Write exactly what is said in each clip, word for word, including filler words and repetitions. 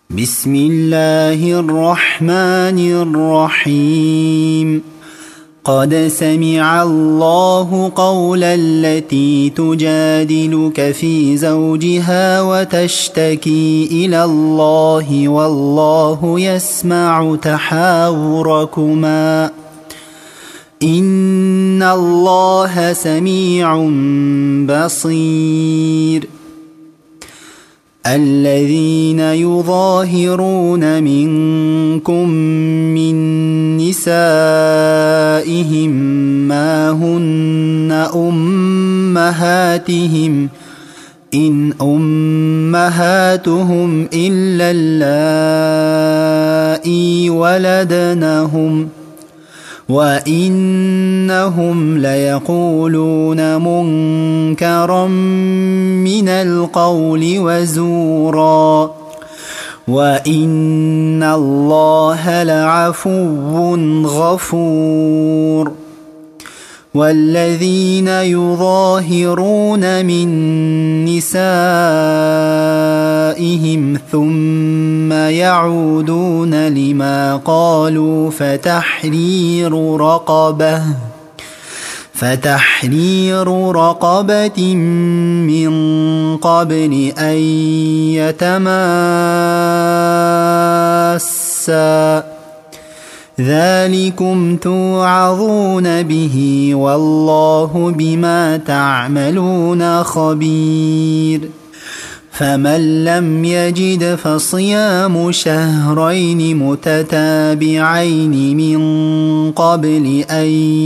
بسم الله الرحمن الرحيم. قد سمع الله قول التي تجادلك في زوجها وتشتكي إلى الله والله يسمع تحاوركما إن الله سميع بصير. الذين يظاهرون منكم من نسائهم ما هن أمهاتهم إن أمهاتهم إلا اللائي ولدنهم وإنهم ليقولون منكرا من القول وزورا وإن الله لعفو غفور. والذين يظاهرون من نسائهم ثم يعودون لما قالوا فتحرير رقبة فتحرير رقبة من قبل أن يتماسا ذلكم توعظون به والله بما تعملون خبير. فمن لم يجد فصيام شهرين متتابعين من قبل أن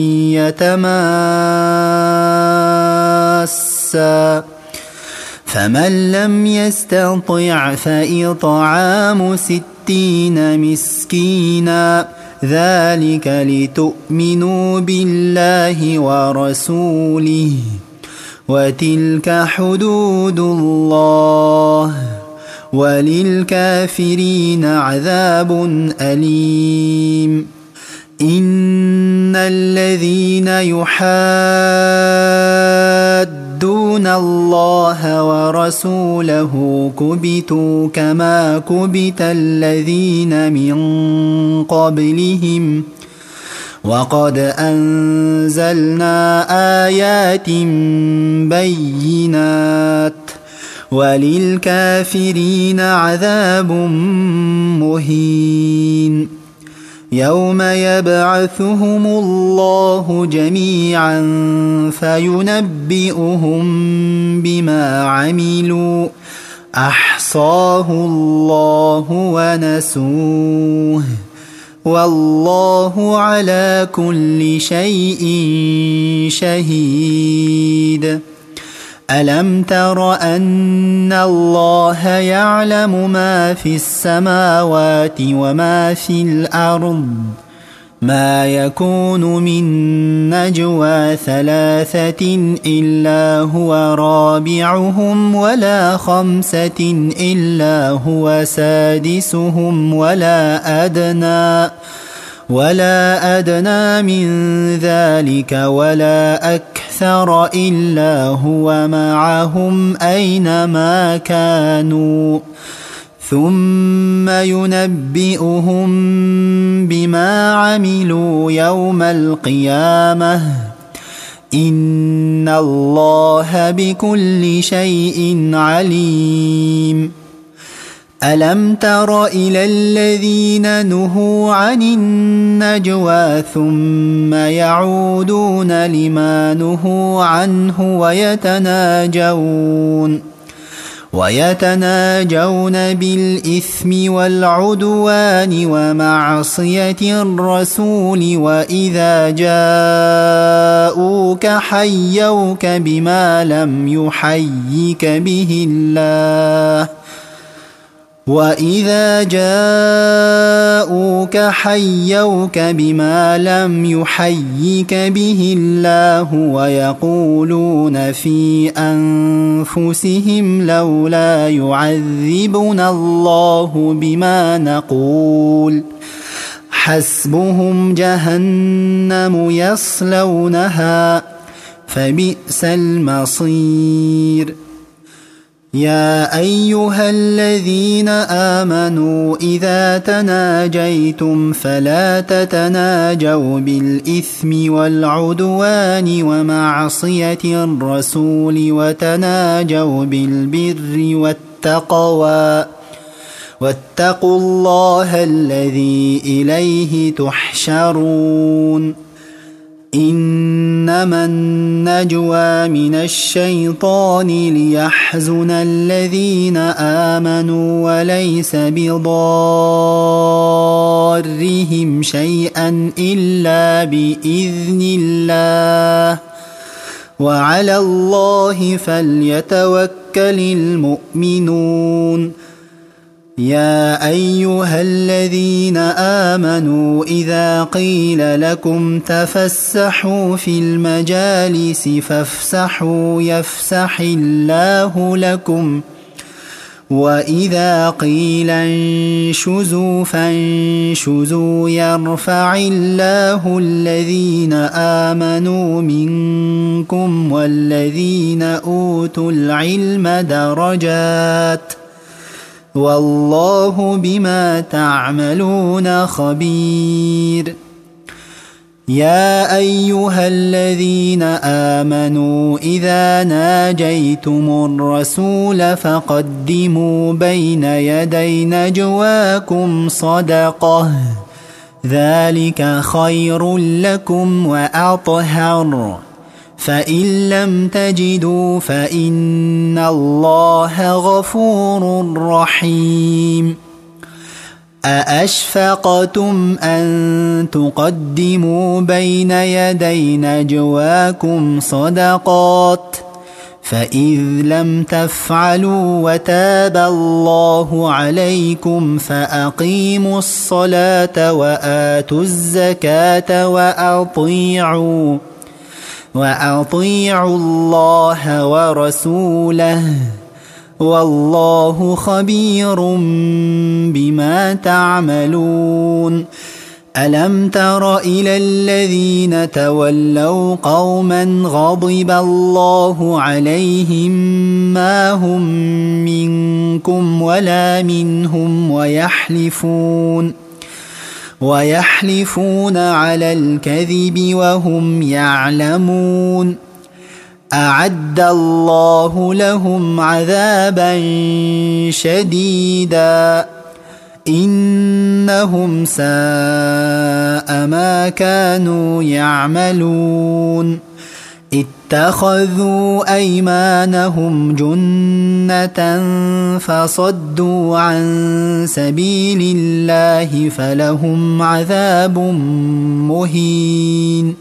يتماسا فمن لم يستطع فإطعام ستين مسكينا ذلك لتؤمنوا بالله ورسوله وتلك حدود الله وللكافرين عذاب أليم. إن الذين يحادون الله ورسوله كبتوا كما كبت الذين من قبلهم وقد أنزلنا آيات بينات وللكافرين عذاب مهين. يوم يبعثهم الله جميعا فينبئهم بما عملوا أحصاه الله ونسوه والله على كل شيء شهيد. ألم تر أن الله يعلم ما في السماوات وما في الأرض ما يكون من نجوى ثلاثة إلا هو رابعهم ولا خمسة إلا هو سادسهم ولا أدنى ولا أدنى من ذلك ولا أكثر إلا هو معهم أينما كانوا ثم ينبئهم بما عملوا يوم القيامة إن الله بكل شيء عليم. ألم تر إلى الذين نهوا عن النجوى ثم يعودون لما نهوا عنه ويتناجون ويتناجون بالإثم والعدوان ومعصية الرسول وإذا جاءوك حيوك بما لم يحيك به الله وإذا جاءوك حيوك بما لم يحيك به الله ويقولون في أنفسهم لولا يعذبنا الله بما نقول حسبهم جهنم يصلونها فبئس المصير. يا أيها الذين آمنوا إذا تناجيتم فلا تتناجوا بالإثم والعدوان ومعصية الرسول وتناجوا بالبر والتقوى واتقوا الله الذي إليه تحشرون إنما النجوى من الشيطان ليحزن الذين آمنوا وليس بضارهم شيئا إلا بإذن الله وعلى الله فليتوكل المؤمنون يا أيها الذين آمنوا إذا قيل لكم تفسحوا في المجالس فافسحوا يفسح الله لكم وإذا قيل انشزوا فانشزوا يرفع الله الذين آمنوا منكم والذين أوتوا العلم درجات والله بما تعملون خبير يا أيها الذين آمنوا إذا ناجيتم الرسول فقدموا بين يدي نجواكم صدقة ذلك خير لكم وأطهر فإن لم تجدوا فإن الله غفور رحيم أأشفقتم أن تقدموا بين يدي نجواكم صدقات فإذ لم تفعلوا وتاب الله عليكم فأقيموا الصلاة وآتوا الزكاة وأطيعوا وأطيعوا الله ورسوله والله خبير بما تعملون ألم تر إلى الذين تولوا قوما غضب الله عليهم ما هم منكم ولا منهم ويحلفون ويحلفون على الكذب وهم يعلمون أعد الله لهم عذابا شديدا إنهم ساء ما كانوا يعملون اتخذوا أيمانهم جنة فصدوا عن سبيل الله فلهم عذاب مهين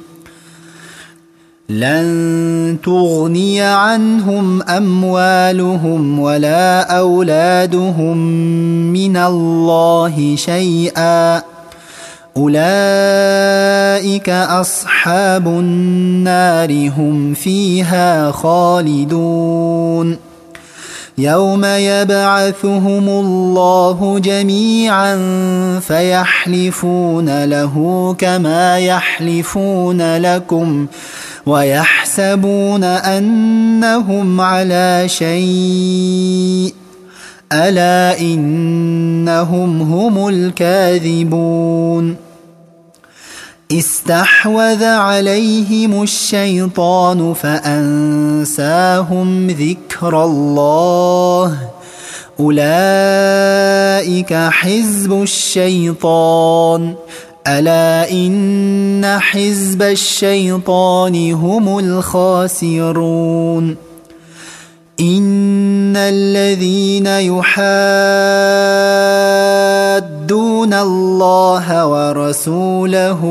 لن تغني عنهم أموالهم ولا أولادهم من الله شيئا أولئك أصحاب النار هم فيها خالدون يوم يبعثهم الله جميعا فيحلفون له كما يحلفون لكم ويحسبون أنهم على شيء ألا إنهم هم الكاذبون استحوذ عليهم الشيطان فأنساهم ذكر الله أولئك حزب الشيطان ألا إن حزب الشيطان هم الخاسرون إن الذين يحادون الله ورسوله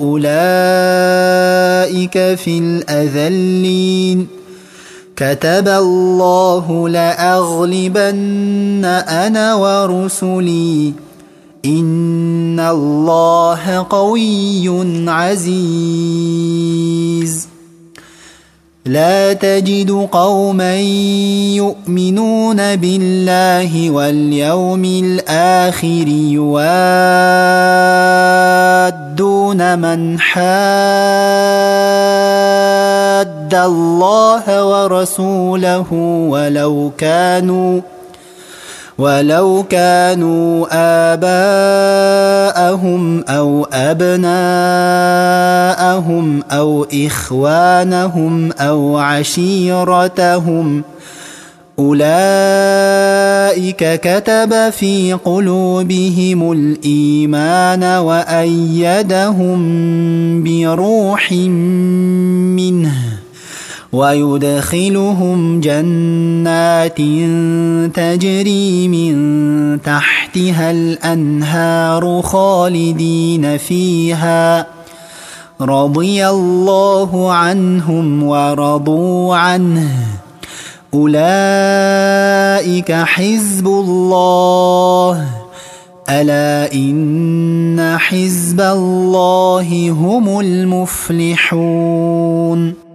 أولئك في الأذلين كتب الله لأغلبن أنا ورسلي إن الله قوي عزيز لا تجد قوما يؤمنون بالله واليوم الآخر يوادون من حاد حاد الله ورسوله ولو كانوا ولو كانوا آباءهم أو أبناءهم أو إخوانهم أو عشيرتهم أولئك كتب في قلوبهم الإيمان وأيدهم بروح منه ويدخلهم جنات تجري من تحتها الأنهار خالدين فيها رضي الله عنهم ورضوا عنه أولئك حزب الله ألا إن حزب الله هم المفلحون.